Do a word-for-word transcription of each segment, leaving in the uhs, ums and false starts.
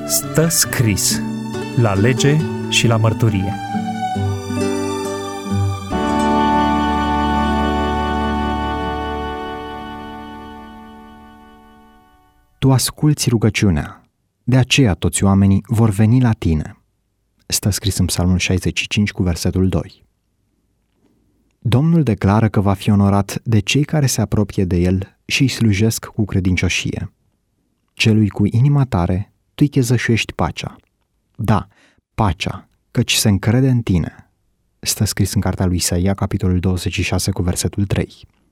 Stă scris la lege și la mărturie. Tu asculți rugăciunea, de aceea toți oamenii vor veni la tine. Stă scris în Psalmul șaizeci și cinci cu versetul doi. Domnul declară că va fi onorat de cei care se apropie de el și îi slujesc cu credincioșie. Celui cu inima tare, tu îi chezășuiești pacea. Da, pacea, căci se încrede în tine. Stă scris în cartea lui Isaia, capitolul douăzeci și șase cu versetul trei.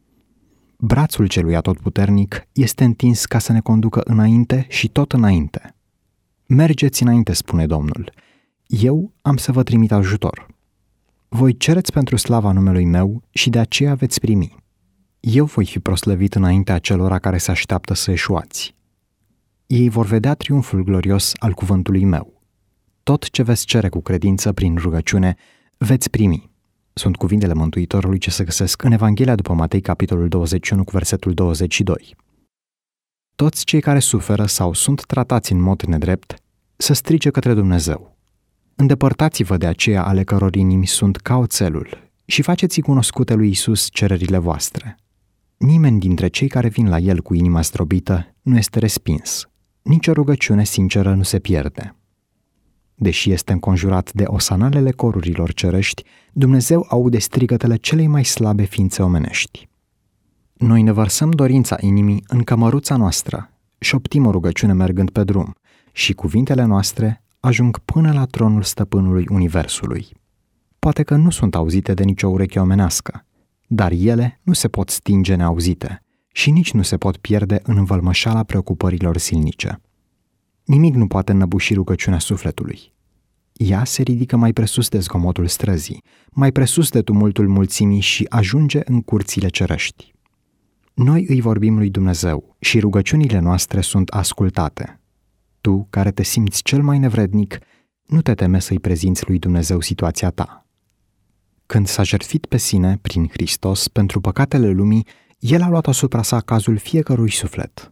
Brațul celui atotputernic este întins ca să ne conducă înainte și tot înainte. Mergeți înainte, spune Domnul. Eu am să vă trimit ajutor. Voi cereți pentru slava numelui meu și de aceea veți primi. Eu voi fi proslăvit înaintea celora care se așteaptă să eșuați. Ei vor vedea triumful glorios al cuvântului meu. Tot ce veți cere cu credință prin rugăciune, veți primi. Sunt cuvintele Mântuitorului ce se găsesc în Evanghelia după Matei, capitolul douăzeci și unu, cu versetul douăzeci și doi. Toți cei care suferă sau sunt tratați în mod nedrept, să strige către Dumnezeu. Îndepărtați-vă de aceea ale căror inimi sunt ca oțelul și faceți-i cunoscute lui Iisus cererile voastre. Nimeni dintre cei care vin la El cu inima zdrobită nu este respins. Nici o rugăciune sinceră nu se pierde. Deși este înconjurat de osanalele corurilor cerești, Dumnezeu aude strigătele celei mai slabe ființe omenești. Noi ne vărsăm dorința inimii în cămăruța noastră, șoptim o rugăciune mergând pe drum și cuvintele noastre ajung până la tronul stăpânului universului. Poate că nu sunt auzite de nicio ureche omenească, dar ele nu se pot stinge neauzite și nici nu se pot pierde în învălmășala preocupărilor zilnice. Nimic nu poate înnăbuși rugăciunea sufletului. Ea se ridică mai presus de zgomotul străzii, mai presus de tumultul mulțimii și ajunge în curțile cerești. Noi îi vorbim lui Dumnezeu și rugăciunile noastre sunt ascultate. Tu, care te simți cel mai nevrednic, nu te teme să-i prezinți lui Dumnezeu situația ta. Când s-a jertfit pe sine, prin Hristos, pentru păcatele lumii, El a luat asupra sa cazul fiecărui suflet.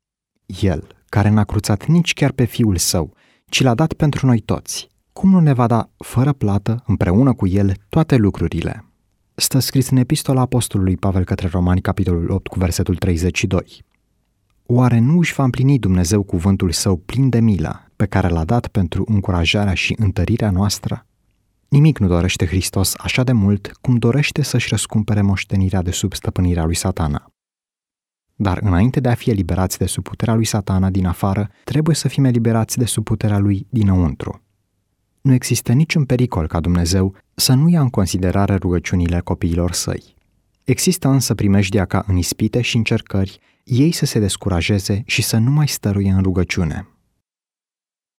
El, care n-a cruțat nici chiar pe Fiul Său, ci l-a dat pentru noi toți, cum nu ne va da fără plată, împreună cu El, toate lucrurile? Stă scris în Epistola Apostolului Pavel către Romani, capitolul opt, cu versetul treizeci și doi. Oare nu își va împlini Dumnezeu cuvântul Său plin de milă, pe care l-a dat pentru încurajarea și întărirea noastră? Nimic nu dorește Hristos așa de mult cum dorește să-și răscumpere moștenirea de sub stăpânirea lui Satana. Dar înainte de a fi eliberați de sub puterea lui Satana din afară, trebuie să fim eliberați de sub puterea lui dinăuntru. Nu există niciun pericol ca Dumnezeu să nu ia în considerare rugăciunile copiilor săi. Există însă primejdia ca în ispite și încercări ei să se descurajeze și să nu mai stăruie în rugăciune.